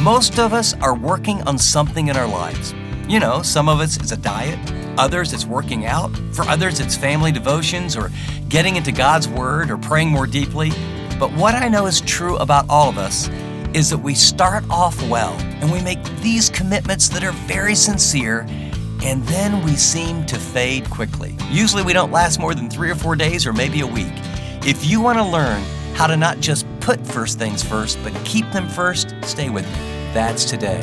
Most of us are working on something in our lives. You know, some of us it's a diet, others it's working out, for others it's family devotions or getting into God's Word or praying more deeply. But what I know is true about all of us is that we start off well and we make these commitments that are very sincere, and then we seem to fade quickly. Usually we don't last more than 3 or 4 days or maybe a week. If you want to learn how to not just put first things first, but keep them first, stay with me. That's today.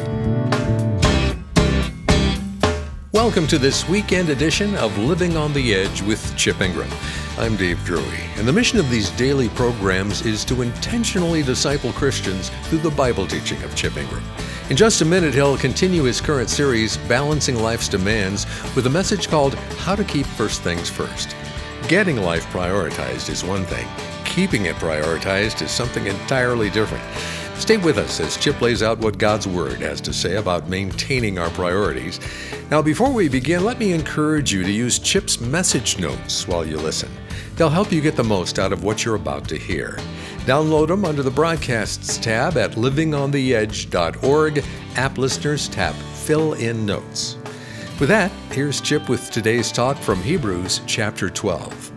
Welcome to this weekend edition of Living on the Edge with Chip Ingram. I'm Dave Drury, and the mission of these daily programs is to intentionally disciple Christians through the Bible teaching of Chip Ingram. In just a minute, he'll continue his current series, Balancing Life's Demands, with a message called How to Keep First Things First. Getting life prioritized is one thing. Keeping it prioritized is something entirely different. Stay with us as Chip lays out what God's Word has to say about maintaining our priorities. Now, before we begin, let me encourage you to use Chip's message notes while you listen. They'll help you get the most out of what you're about to hear. Download them under the Broadcasts tab at livingontheedge.org, App Listeners tab, Fill in Notes. With that, here's Chip with today's talk from Hebrews chapter 12.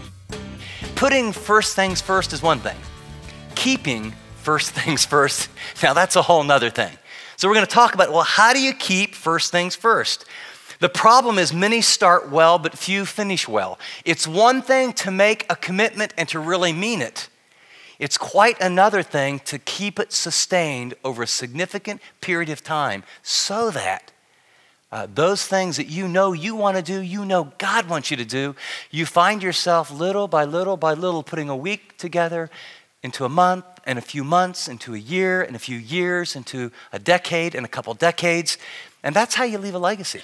Putting first things first is one thing. Keeping first things first, now that's a whole nother thing. So we're going to talk about, well, how do you keep first things first? The problem is many start well, but few finish well. It's one thing to make a commitment and to really mean it. It's quite another thing to keep it sustained over a significant period of time so that those things that you know you want to do, you know God wants you to do, you find yourself little by little by little putting a week together into a month and a few months, into a year and a few years, into a decade and a couple decades. And that's how you leave a legacy.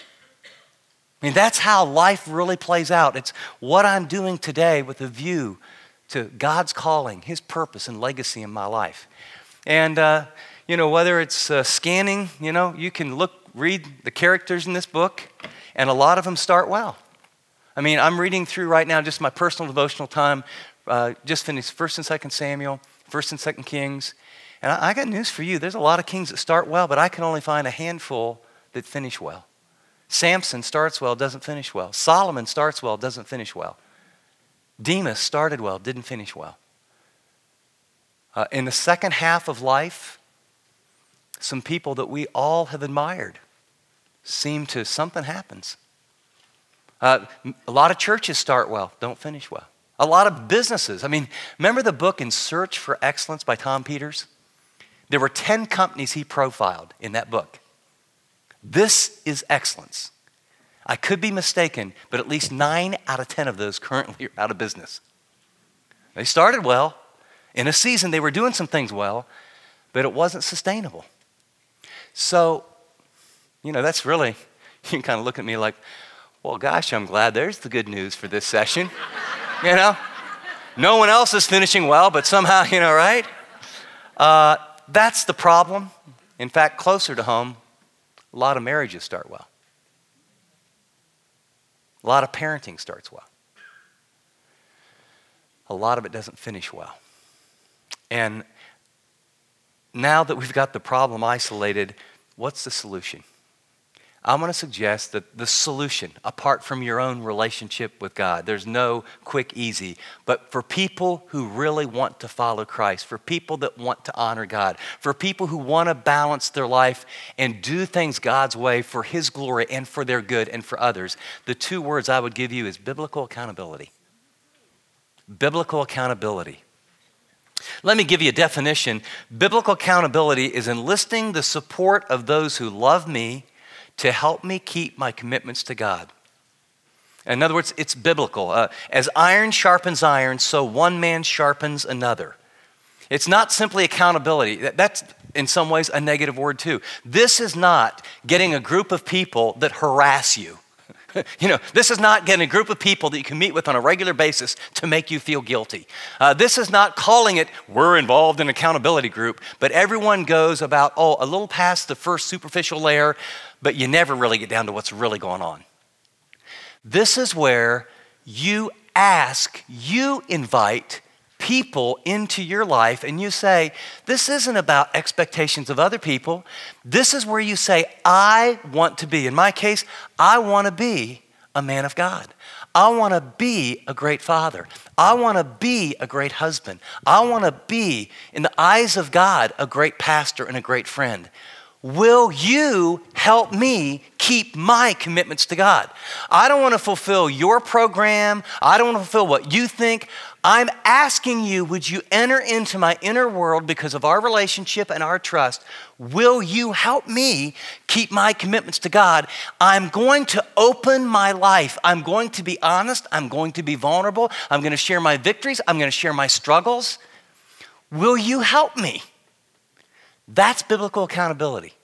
I mean, that's how life really plays out. It's what I'm doing today with a view to God's calling, His purpose and legacy in my life. And, whether it's scanning, you can read the characters in this book, and a lot of them start well. I mean, I'm reading through right now just my personal devotional time, just finished 1st and 2nd Samuel, 1st and 2nd Kings. And I got news for you. There's a lot of kings that start well, but I can only find a handful that finish well. Samson starts well, doesn't finish well. Solomon starts well, doesn't finish well. Demas started well, didn't finish well. In the second half of life, some people that we all have admired something happens. A lot of churches start well, don't finish well. A lot of businesses. I mean, remember the book In Search for Excellence by Tom Peters? There were 10 companies he profiled in that book. This is excellence. I could be mistaken, but at least 9 out of 10 of those currently are out of business. They started well. In a season, they were doing some things well, but it wasn't sustainable. So, that's really, you can kind of look at me like, well, gosh, I'm glad there's the good news for this session. No one else is finishing well, but somehow, right? That's the problem. In fact, closer to home, a lot of marriages start well. A lot of parenting starts well. A lot of it doesn't finish well. And now that we've got the problem isolated, what's the solution? I'm going to suggest that the solution, apart from your own relationship with God, there's no quick, easy, but for people who really want to follow Christ, for people that want to honor God, for people who want to balance their life and do things God's way for His glory and for their good and for others, the 2 words I would give you is biblical accountability. Biblical accountability. Let me give you a definition. Biblical accountability is enlisting the support of those who love me to help me keep my commitments to God. In other words, it's biblical. As iron sharpens iron, so one man sharpens another. It's not simply accountability. That's in some ways a negative word too. This is not getting a group of people that harass you. This is not getting a group of people that you can meet with on a regular basis to make you feel guilty. This is not calling it, we're involved in an accountability group, but everyone goes about, a little past the first superficial layer, but you never really get down to what's really going on. This is where you invite people into your life and you say, this isn't about expectations of other people. This is where you say, I want to be. In my case, I want to be a man of God. I want to be a great father. I want to be a great husband. I want to be, in the eyes of God, a great pastor and a great friend. Will you help me keep my commitments to God? I don't want to fulfill your program. I don't want to fulfill what you think. I'm asking you, would you enter into my inner world because of our relationship and our trust? Will you help me keep my commitments to God? I'm going to open my life. I'm going to be honest. I'm going to be vulnerable. I'm going to share my victories. I'm going to share my struggles. Will you help me? That's biblical accountability.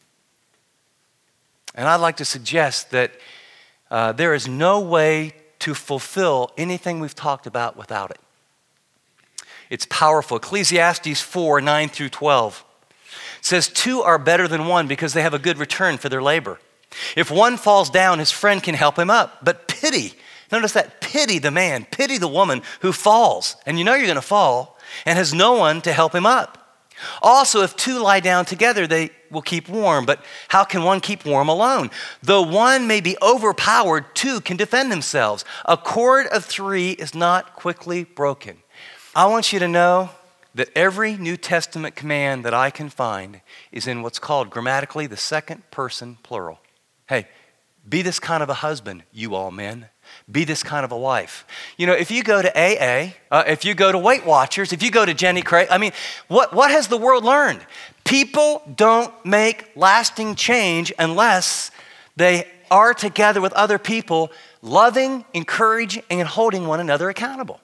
And I'd like to suggest that there is no way to fulfill anything we've talked about without it. It's powerful. Ecclesiastes 4, 9 through 12 says, 2 are better than 1 because they have a good return for their labor. If one falls down, his friend can help him up. But pity, notice that, pity the man, pity the woman who falls, and you know you're going to fall, and has no one to help him up. Also, if 2 lie down together, they will keep warm. But how can one keep warm alone? Though one may be overpowered, 2 can defend themselves. A cord of 3 is not quickly broken. I want you to know that every New Testament command that I can find is in what's called grammatically the second person plural. Hey, be this kind of a husband, you all men. Be this kind of a wife. You know, if you go to AA, if you go to Weight Watchers, if you go to Jenny Craig, I mean, what has the world learned? People don't make lasting change unless they are together with other people, loving, encouraging, and holding one another accountable.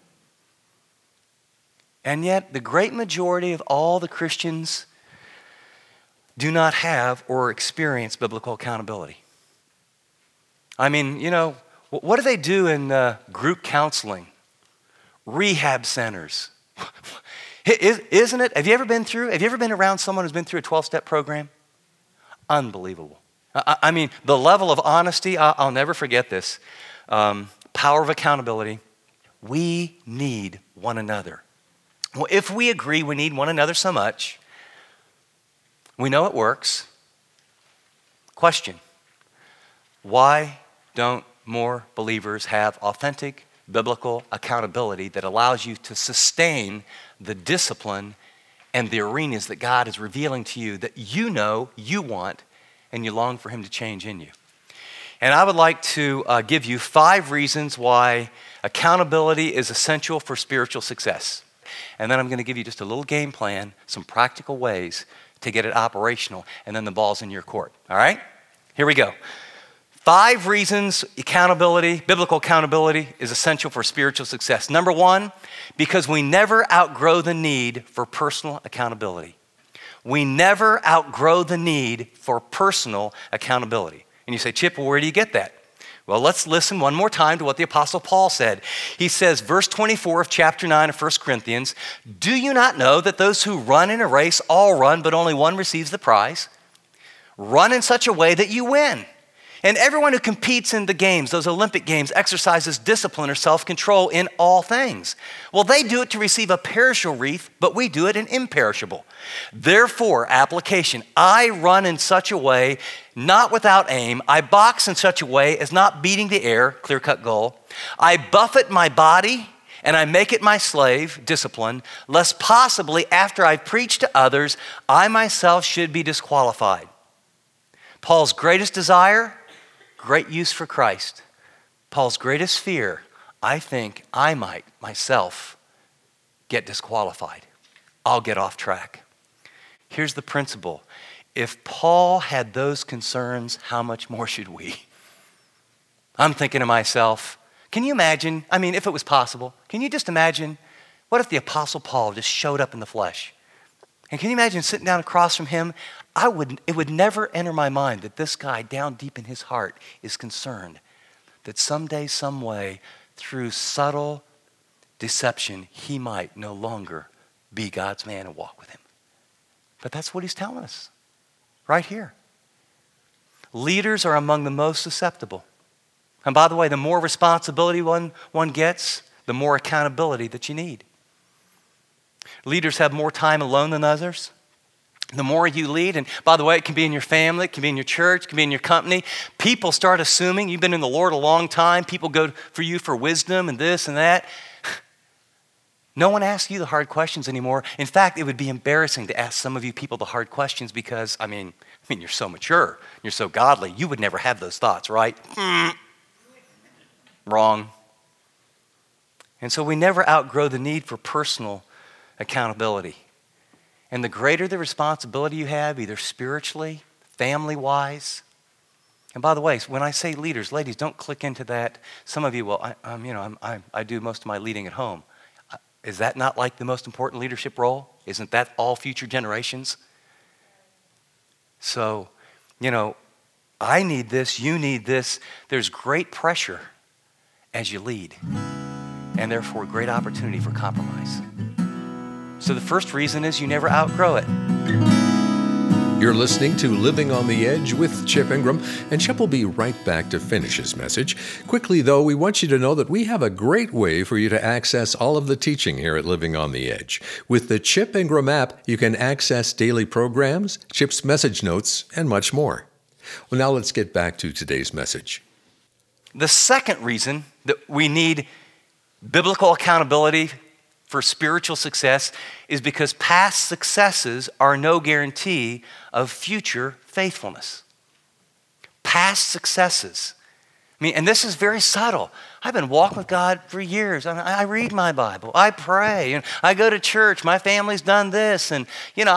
And yet, the great majority of all the Christians do not have or experience biblical accountability. I mean, you know, what do they do in group counseling, rehab centers? Isn't it? Have you ever been around someone who's been through a 12-step program? Unbelievable. I mean, the level of honesty, I'll never forget this. Power of accountability. We need one another. Well, if we agree we need one another so much, we know it works. Question: why don't more believers have authentic biblical accountability that allows you to sustain the discipline and the arenas that God is revealing to you that you know you want and you long for Him to change in you? And I would like to give you 5 reasons why accountability is essential for spiritual success. And then I'm going to give you just a little game plan, some practical ways to get it operational, and then the ball's in your court. All right? Here we go. 5 reasons biblical accountability is essential for spiritual success. Number 1, because we never outgrow the need for personal accountability. We never outgrow the need for personal accountability. And you say, Chip, well, where do you get that? Well, let's listen one more time to what the Apostle Paul said. He says, verse 24 of chapter 9 of 1 Corinthians, do you not know that those who run in a race all run, but only one receives the prize? Run in such a way that you win. And everyone who competes in the games, those Olympic games, exercises discipline or self-control in all things. Well, they do it to receive a perishable wreath, but we do it in imperishable. Therefore, application, I run in such a way, not without aim. I box in such a way as not beating the air, clear-cut goal. I buffet my body, and I make it my slave, discipline, lest possibly after I've preached to others, I myself should be disqualified. Paul's greatest desire, great use for Christ. Paul's greatest fear, I think I might myself get disqualified. I'll get off track. Here's the principle. If Paul had those concerns, how much more should we? I'm thinking to myself, can you imagine, if it was possible, can you just imagine, what if the Apostle Paul just showed up in the flesh? And can you imagine sitting down across from him? It would never enter my mind that this guy down deep in his heart is concerned that someday, some way, through subtle deception, he might no longer be God's man and walk with Him. But that's what he's telling us right here. Leaders are among the most susceptible. And by the way, the more responsibility one gets, the more accountability that you need. Leaders have more time alone than others. The more you lead, and by the way, it can be in your family, it can be in your church, it can be in your company. People start assuming you've been in the Lord a long time. People go for you for wisdom and this and that. No one asks you the hard questions anymore. In fact, it would be embarrassing to ask some of you people the hard questions because, I mean, you're so mature, you're so godly. You would never have those thoughts, right? Wrong. And so we never outgrow the need for personal accountability. And the greater the responsibility you have, either spiritually, family-wise, and by the way, when I say leaders, ladies, don't click into that. Some of you, well, I do most of my leading at home. Is that not like the most important leadership role? Isn't that all future generations? So, I need this, you need this. There's great pressure as you lead, and therefore great opportunity for compromise. So the first reason is you never outgrow it. You're listening to Living on the Edge with Chip Ingram, and Chip will be right back to finish his message. Quickly, though, we want you to know that we have a great way for you to access all of the teaching here at Living on the Edge. With the Chip Ingram app, you can access daily programs, Chip's message notes, and much more. Well, now let's get back to today's message. The second reason that we need biblical accountability for spiritual success is because past successes are no guarantee of future faithfulness. Past successes. And this is very subtle. I've been walking with God for years. I read my Bible. I pray. And I go to church. My family's done this. And,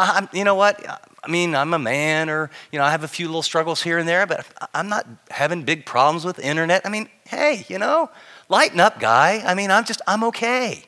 I'm a man, or, I have a few little struggles here and there, but I'm not having big problems with the internet. Hey, lighten up, guy. I'm okay.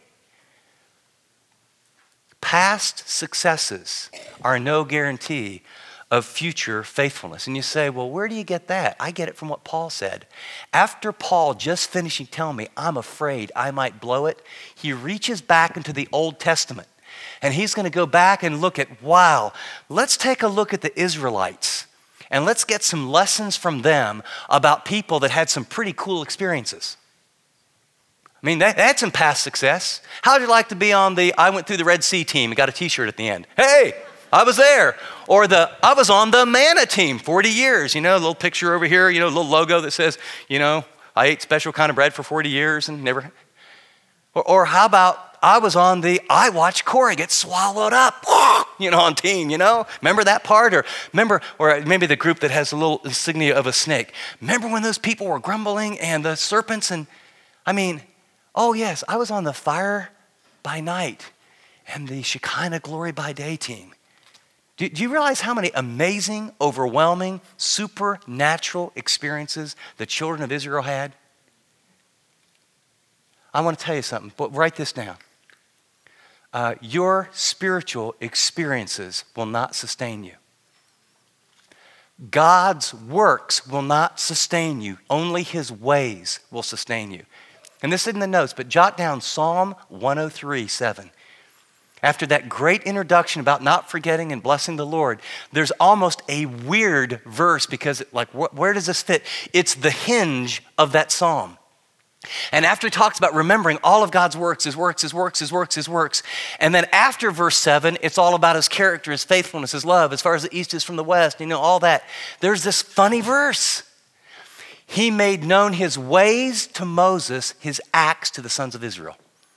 Past successes are no guarantee of future faithfulness. And you say, well, where do you get that? I get it from what Paul said. After Paul just finishing telling me, I'm afraid I might blow it, he reaches back into the Old Testament. And he's going to go back and look at, let's take a look at the Israelites. And let's get some lessons from them about people that had some pretty cool experiences. That's some past success. How'd you like to be on the I went through the Red Sea team and got a t-shirt at the end? Hey, I was there. Or I was on the manna team, 40 years. A little picture over here, a little logo that says, I ate special kind of bread for 40 years and never. Or how about I was on I watched Corey get swallowed up, on team, Remember that part? Or maybe the group that has a little insignia of a snake. Remember when those people were grumbling and the serpents oh yes, I was on the fire by night and the Shekinah glory by day team. Do you realize how many amazing, overwhelming, supernatural experiences the children of Israel had? I want to tell you something, but write this down. Your spiritual experiences will not sustain you. God's works will not sustain you. Only His ways will sustain you. And this is in the notes, but jot down Psalm 103:7. After that great introduction about not forgetting and blessing the Lord, there's almost a weird verse because, where does this fit? It's the hinge of that psalm. And after he talks about remembering all of God's works, His works, His works, His works, His works, and then after verse 7, it's all about His character, His faithfulness, His love, as far as the east is from the west, all that. There's this funny verse. He made known His ways to Moses, His acts to the sons of Israel.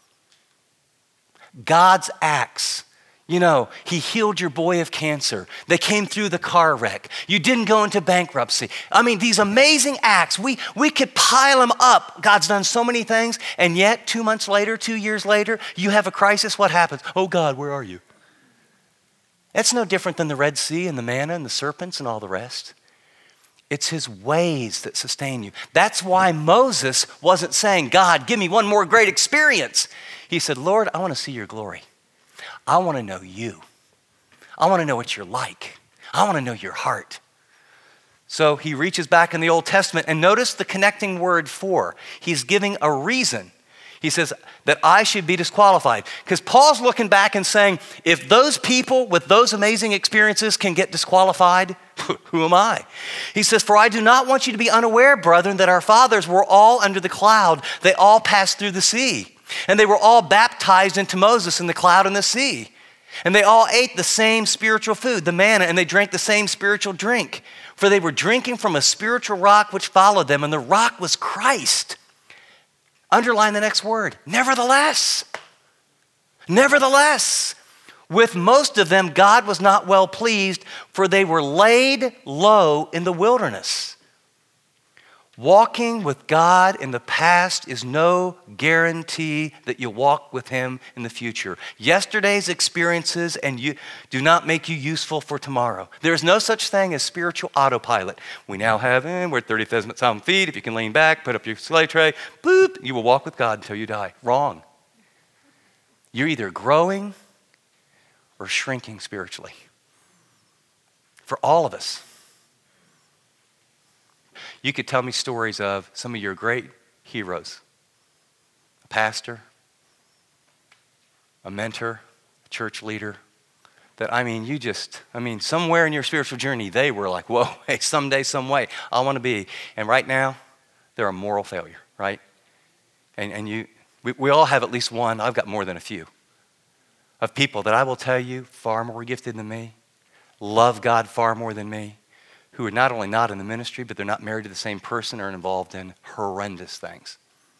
God's acts. He healed your boy of cancer. They came through the car wreck. You didn't go into bankruptcy. These amazing acts, we could pile them up. God's done so many things, and yet 2 months later, 2 years later, you have a crisis. What happens? Oh God, where are you? That's no different than the Red Sea and the manna and the serpents and all the rest. It's His ways that sustain you. That's why Moses wasn't saying, God, give me one more great experience. He said, Lord, I want to see your glory. I want to know you. I want to know what you're like. I want to know your heart. So he reaches back in the Old Testament, and notice the connecting word for. He's giving a reason. He says that I should be disqualified. Because Paul's looking back and saying, if those people with those amazing experiences can get disqualified, who am I? He says, for I do not want you to be unaware, brethren, that our fathers were all under the cloud. They all passed through the sea. And they were all baptized into Moses in the cloud and the sea. And they all ate the same spiritual food, the manna, and they drank the same spiritual drink. For they were drinking from a spiritual rock which followed them, and the rock was Christ. Underline the next word. Nevertheless. Nevertheless. With most of them, God was not well pleased, for they were laid low in the wilderness. Walking with God in the past is no guarantee that you'll walk with Him in the future. Yesterday's experiences and you do not make you useful for tomorrow. There is no such thing as spiritual autopilot. We now have, we're at 30,000 feet. If you can lean back, put up your sleigh tray, boop, you will walk with God until you die. Wrong. You're either growing or shrinking spiritually. For all of us. You could tell me stories of some of your great heroes. A pastor, a mentor, a church leader. That, somewhere in your spiritual journey, they were like, whoa, hey, someday, some way, I want to be. And right now, they're a moral failure, right? And we all have at least one, I've got more than a few, of people that I will tell you far more gifted than me, love God far more than me, who are not only not in the ministry, but they're not married to the same person or involved in horrendous things.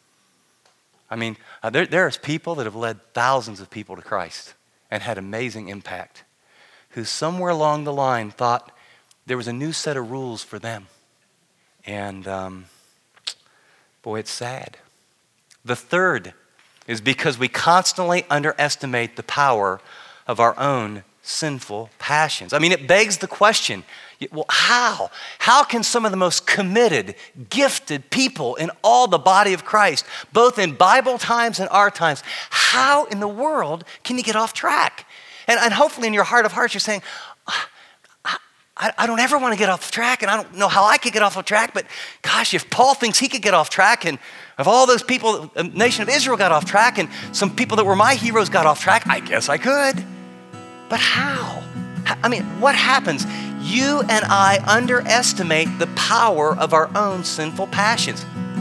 There's people that have led thousands of people to Christ and had amazing impact, who somewhere along the line thought there was a new set of rules for them. And boy, it's sad. The third is because we constantly underestimate the power of our own sinful passions. It begs the question, well, how? How can some of the most committed, gifted people in all the body of Christ, both in Bible times and our times, how in the world can you get off track? And hopefully in your heart of hearts, you're saying, I don't ever want to get off track, and I don't know how I could get off track, but gosh, if Paul thinks he could get off track, and if all those people, the nation of Israel got off track, and some people that were my heroes got off track, I guess I could. But how? What happens? You and I underestimate the power of our own sinful passions.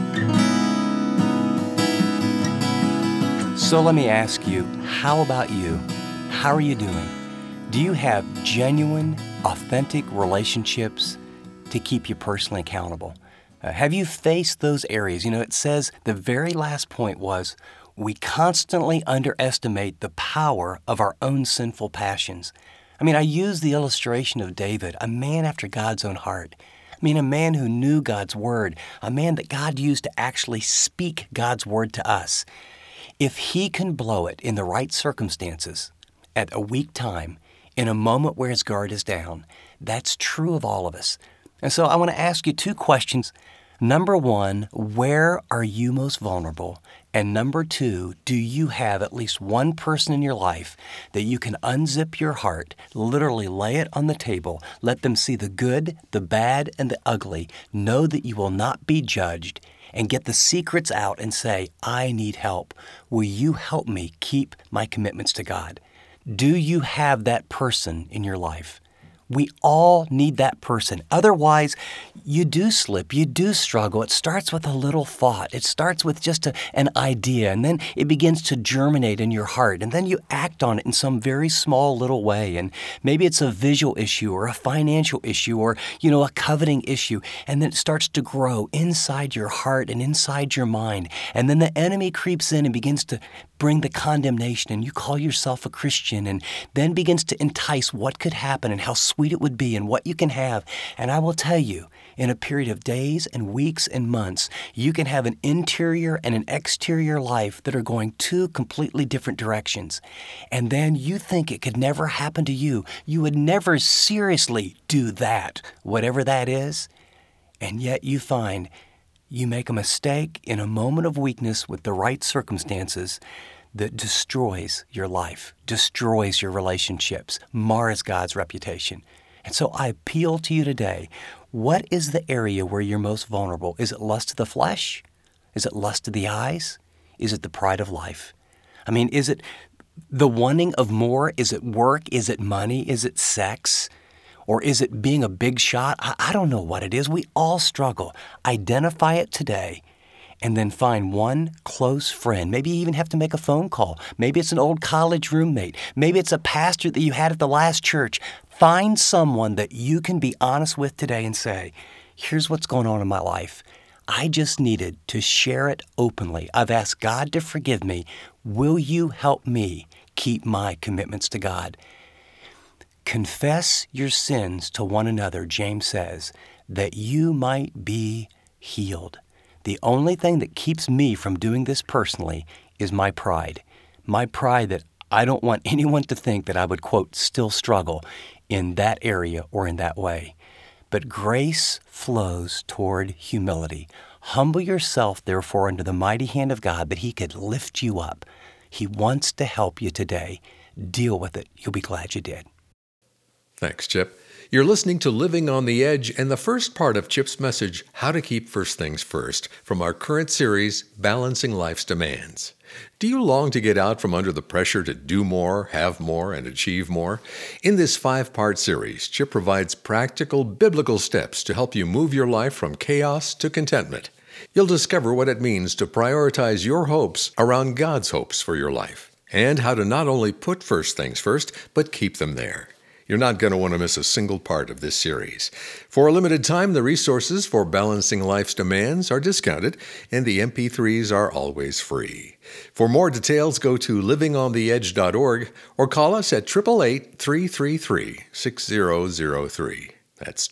So let me ask you, how about you? How are you doing? Do you have genuine, authentic relationships to keep you personally accountable? Have you faced those areas? It says the very last point was, we constantly underestimate the power of our own sinful passions. I use the illustration of David, a man after God's own heart. A man who knew God's word, a man that God used to actually speak God's word to us. If he can blow it in the right circumstances, at a weak time, in a moment where his guard is down, that's true of all of us. And so I want to ask you two questions. Number one, where are you most vulnerable? And number two, do you have at least one person in your life that you can unzip your heart, literally lay it on the table, let them see the good, the bad, and the ugly, know that you will not be judged, and get the secrets out and say, I need help. Will you help me keep my commitments to God? Do you have that person in your life? We all need that person. Otherwise, you do slip, you do struggle. It starts with a little thought. It starts with just an idea, and then it begins to germinate in your heart, and then you act on it in some very small little way. And maybe it's a visual issue or a financial issue or, a coveting issue, and then it starts to grow inside your heart and inside your mind. And then the enemy creeps in and begins to bring the condemnation, and you call yourself a Christian, and then begins to entice what could happen and how sweet it would be and what you can have. And I will tell you, in a period of days and weeks and months, you can have an interior and an exterior life that are going two completely different directions. And then you think it could never happen to you. You would never seriously do that, whatever that is. And yet you find you make a mistake in a moment of weakness with the right circumstances that destroys your life, destroys your relationships, mars God's reputation. And so I appeal to you today, what is the area where you're most vulnerable? Is it lust of the flesh? Is it lust of the eyes? Is it the pride of life? Is it the wanting of more? Is it work? Is it money? Is it sex? Or is it being a big shot? I don't know what it is. We all struggle. Identify it today and then find one close friend. Maybe you even have to make a phone call. Maybe it's an old college roommate. Maybe it's a pastor that you had at the last church. Find someone that you can be honest with today and say, here's what's going on in my life. I just needed to share it openly. I've asked God to forgive me. Will you help me keep my commitments to God? Confess your sins to one another, James says, that you might be healed. The only thing that keeps me from doing this personally is my pride. My pride that I don't want anyone to think that I would, quote, still struggle in that area or in that way. But grace flows toward humility. Humble yourself, therefore, under the mighty hand of God that He could lift you up. He wants to help you today. Deal with it. You'll be glad you did. Thanks, Chip. You're listening to Living on the Edge and the first part of Chip's message, How to Keep First Things First, from our current series, Balancing Life's Demands. Do you long to get out from under the pressure to do more, have more, and achieve more? In this 5-part series, Chip provides practical biblical steps to help you move your life from chaos to contentment. You'll discover what it means to prioritize your hopes around God's hopes for your life, and how to not only put first things first, but keep them there. You're not going to want to miss a single part of this series. For a limited time, the resources for Balancing Life's Demands are discounted, and the MP3s are always free. For more details, go to livingontheedge.org or call us at 888-333-6003. That's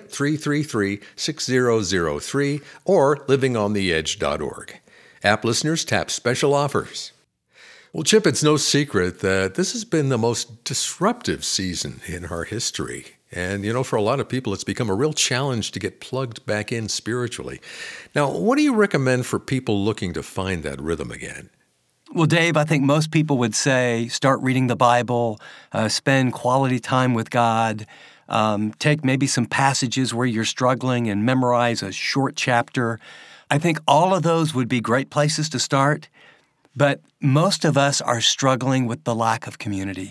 888-333-6003 or livingontheedge.org. App listeners tap special offers. Well, Chip, it's no secret that this has been the most disruptive season in our history. And, for a lot of people, it's become a real challenge to get plugged back in spiritually. Now, what do you recommend for people looking to find that rhythm again? Well, Dave, I think most people would say start reading the Bible, spend quality time with God, take maybe some passages where you're struggling and memorize a short chapter. I think all of those would be great places to start. But most of us are struggling with the lack of community.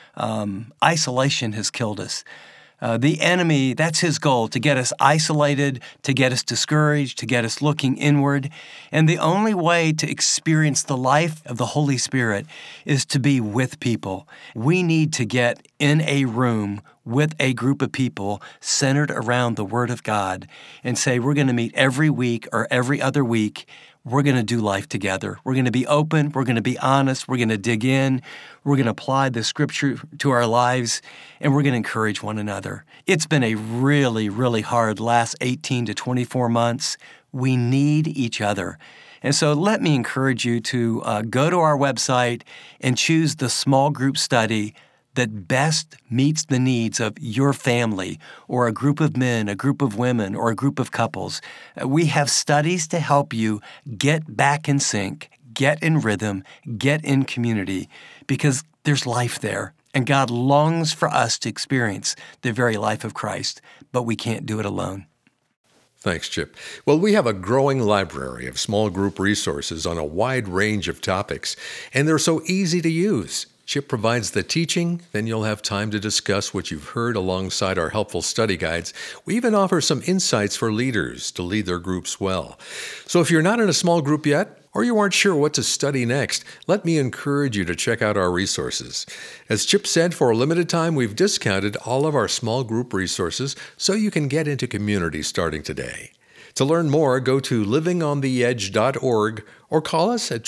Isolation has killed us. The enemy, that's his goal, to get us isolated, to get us discouraged, to get us looking inward. And the only way to experience the life of the Holy Spirit is to be with people. We need to get in a room with a group of people centered around the Word of God and say, we're going to meet every week or every other week. We're going to do life together. We're going to be open. We're going to be honest. We're going to dig in. We're going to apply the Scripture to our lives, and we're going to encourage one another. It's been a really, really hard last 18 to 24 months. We need each other. And so let me encourage you to go to our website and choose the small group study that best meets the needs of your family or a group of men, a group of women, or a group of couples. We have studies to help you get back in sync, get in rhythm, get in community, because there's life there. And God longs for us to experience the very life of Christ, but we can't do it alone. Thanks, Chip. Well, we have a growing library of small group resources on a wide range of topics, and they're so easy to use. Chip provides the teaching, then you'll have time to discuss what you've heard alongside our helpful study guides. We even offer some insights for leaders to lead their groups well. So if you're not in a small group yet, or you aren't sure what to study next, let me encourage you to check out our resources. As Chip said, for a limited time, we've discounted all of our small group resources so you can get into community starting today. To learn more, go to livingontheedge.org or call us at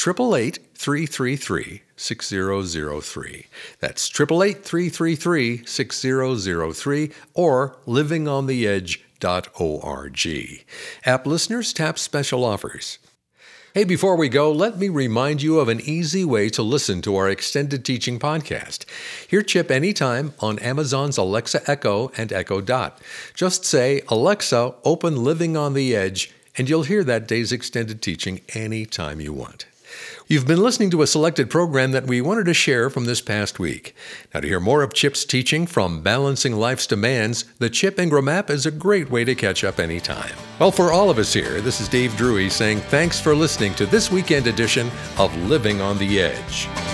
888-333-6003. That's 888-333-6003 or livingontheedge.org. App listeners tap special offers. Hey, before we go, let me remind you of an easy way to listen to our extended teaching podcast. Hear Chip anytime on Amazon's Alexa Echo and Echo Dot. Just say, Alexa, open Living on the Edge, and you'll hear that day's extended teaching anytime you want. You've been listening to a selected program that we wanted to share from this past week. Now, to hear more of Chip's teaching from Balancing Life's Demands, the Chip Ingram app is a great way to catch up anytime. Well, for all of us here, this is Dave Drury saying thanks for listening to this weekend edition of Living on the Edge.